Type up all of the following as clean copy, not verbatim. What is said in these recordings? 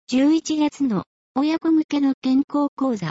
11月の親子向けの健康講座。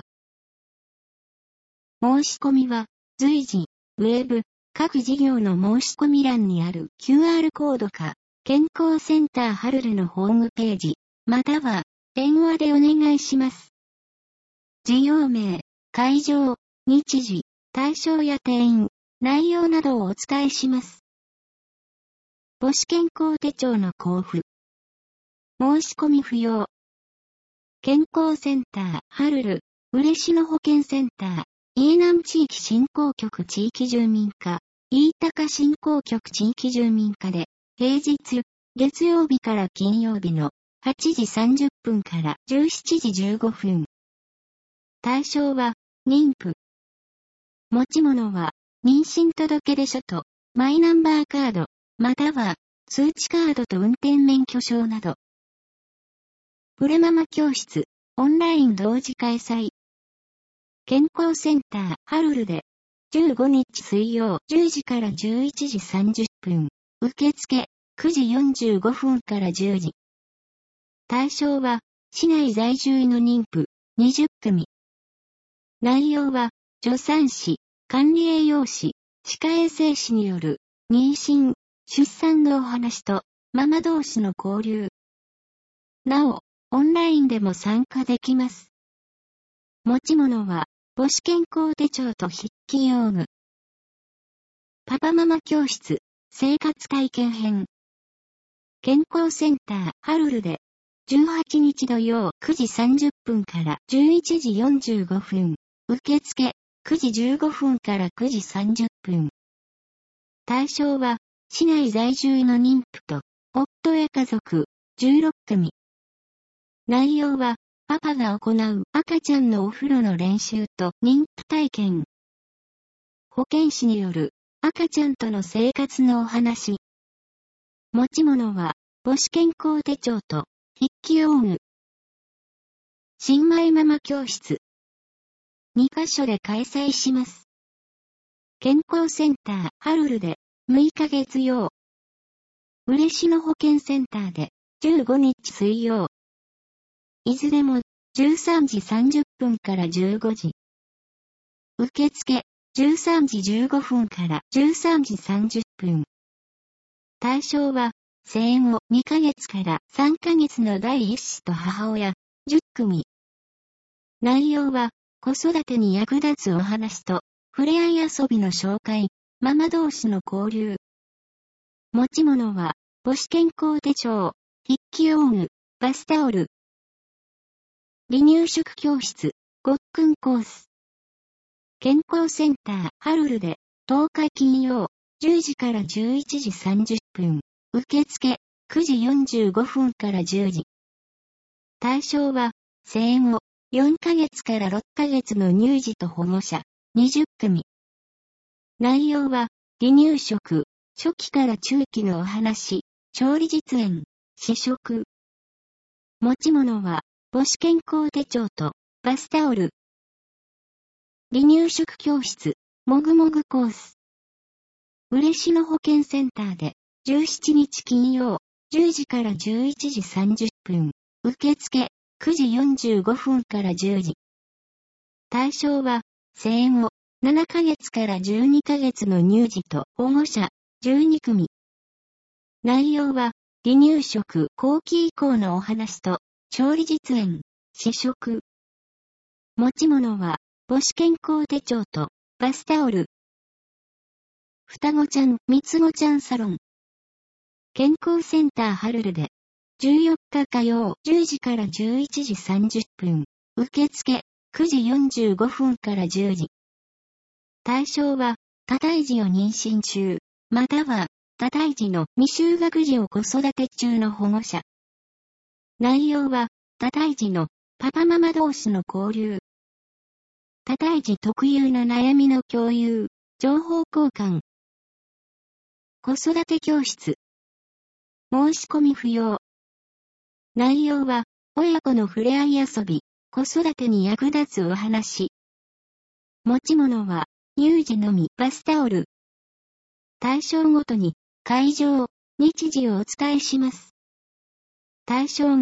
申し込みは随時、ウェブ、各事業の申し込み欄にある QR コードか、健康センターハルルのホームページ、または電話でお願いします。事業名、会場、日時、対象や定員、内容などをお伝えします。母子健康手帳の交付。申し込み不要。健康センター、ハルル、嬉野保健センター、飯南地域振興局地域住民課、飯高振興局地域住民課で、平日、月曜日から金曜日の8時30分から17時15分。対象は、妊婦。持ち物は、妊娠届出書と、マイナンバーカード、または、通知カードと運転免許証など。プレママ教室、オンライン同時開催。健康センター、ハルルで、15日水曜10時から11時30分。受付、9時45分から10時。対象は、市内在住の妊婦、20組。内容は、助産師、管理栄養士、歯科衛生士による、妊娠、出産のお話と、ママ同士の交流。なお、オンラインでも参加できます。持ち物は、母子健康手帳と筆記用具。パパママ教室、生活体験編。健康センター、ハルルで、18日土曜9時30分から11時45分。受付、9時15分から9時30分。対象は、市内在住の妊婦と、夫や家族、16組。内容は、パパが行う赤ちゃんのお風呂の練習と妊婦体験。保健師による赤ちゃんとの生活のお話。持ち物は母子健康手帳と筆記用具。新米ママ教室。2カ所で開催します。健康センターハルルで6日月曜。嬉野保健センターで15日水曜。いずれも13時30分から15時。受付13時15分から13時30分。対象は生後2ヶ月から3ヶ月の第一子と母親10組。内容は子育てに役立つお話と触れ合い遊びの紹介、ママ同士の交流。持ち物は母子健康手帳、筆記用具、バスタオル。離乳食教室、ごっくんコース。健康センター、ハルルで、10日金曜、10時から11時30分。受付、9時45分から10時。対象は、生後、4ヶ月から6ヶ月の乳児と保護者、20組。内容は、離乳食、初期から中期のお話、調理実演、試食。持ち物は、母子健康手帳とバスタオル。離乳食教室、もぐもぐコース。嬉野保健センターで17日金曜10時から11時30分。受付9時45分から10時。対象は生後7ヶ月から12ヶ月の乳児と保護者12組。内容は離乳食後期以降のお話と調理実演、試食。持ち物は母子健康手帳とバスタオル。双子ちゃん、三つ子ちゃんサロン。健康センターハルルで14日火曜10時から11時30分。受付9時45分から10時。対象は多胎児を妊娠中、または多胎児の未就学児を子育て中の保護者。内容は多胎児のパパママ同士の交流。多胎児特有の悩みの共有、情報交換。子育て教室。申し込み不要。内容は親子の触れ合い遊び、子育てに役立つお話。持ち物は乳児のみバスタオル。対象ごとに会場、日時をお伝えします。対象が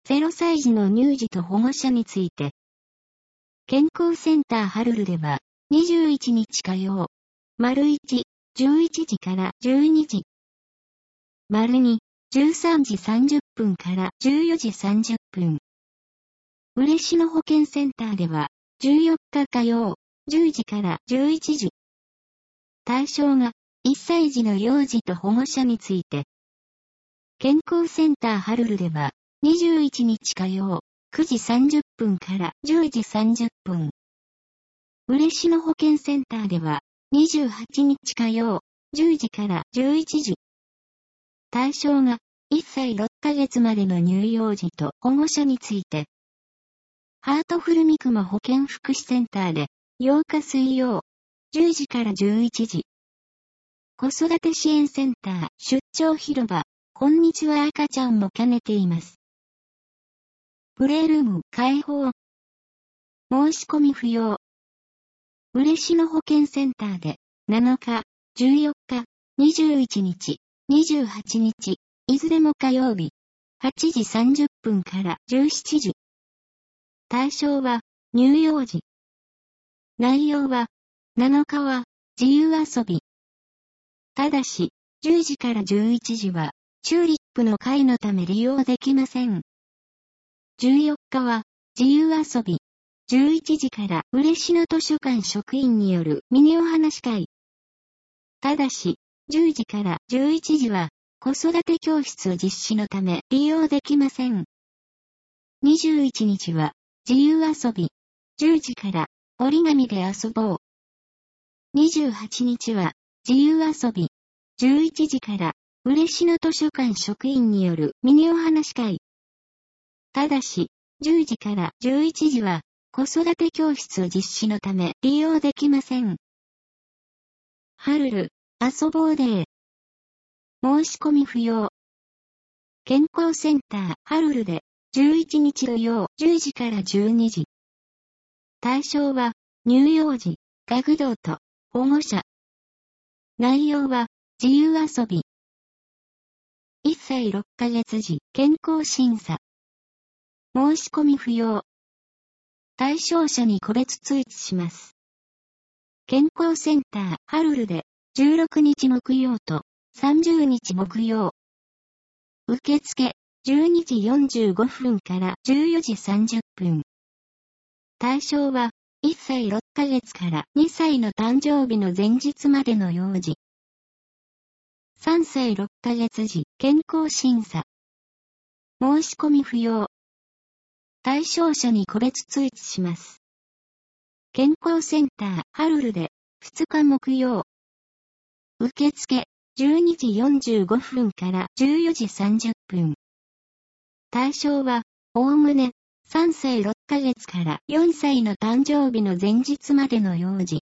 0歳児の乳児と保護者について。健康センターハルルでは、21日火曜、1、11時から12時。2、13時30分から14時30分。嬉野保健センターでは、14日火曜、10時から11時。対象が、1歳児の幼児と保護者について。健康センターハルルでは、21日火曜、9時30分から10時30分。嬉野保健センターでは、28日火曜、10時から11時。対象が、1歳6ヶ月までの乳幼児と保護者について。ハートフル三熊保健福祉センターで、8日水曜、10時から11時。子育て支援センター出張広場、こんにちは赤ちゃんも兼ねています。プレイルーム開放。申し込み不要。嬉野保健センターで、7日、14日、21日、28日、いずれも火曜日、8時30分から17時。対象は、乳幼児。内容は、7日は、自由遊び。ただし、10時から11時は、チューリップの会のため利用できません。14日は、自由遊び。11時から嬉野図書館職員によるミニお話会。ただし、10時から11時は、子育て教室実施のため利用できません。21日は、自由遊び。10時から折り紙で遊ぼう。28日は、自由遊び。11時から嬉野図書館職員によるミニお話会。ただし、10時から11時は、子育て教室実施のため利用できません。ハルル、遊ぼうデー。申し込み不要。健康センターハルルで11日土曜10時から12時。対象は乳幼児、学童と保護者。内容は自由遊び。1歳6ヶ月時健康審査。申し込み不要。対象者に個別通知します。健康センターハルルで16日木曜と30日木曜。受付12時45分から14時30分。対象は1歳6ヶ月から2歳の誕生日の前日までの幼児。3歳6ヶ月時健康審査。申し込み不要。対象者に個別通知します。健康センターハルルで2日木曜。受付12時45分から14時30分。対象はおおむね3歳6ヶ月から4歳の誕生日の前日までの幼児。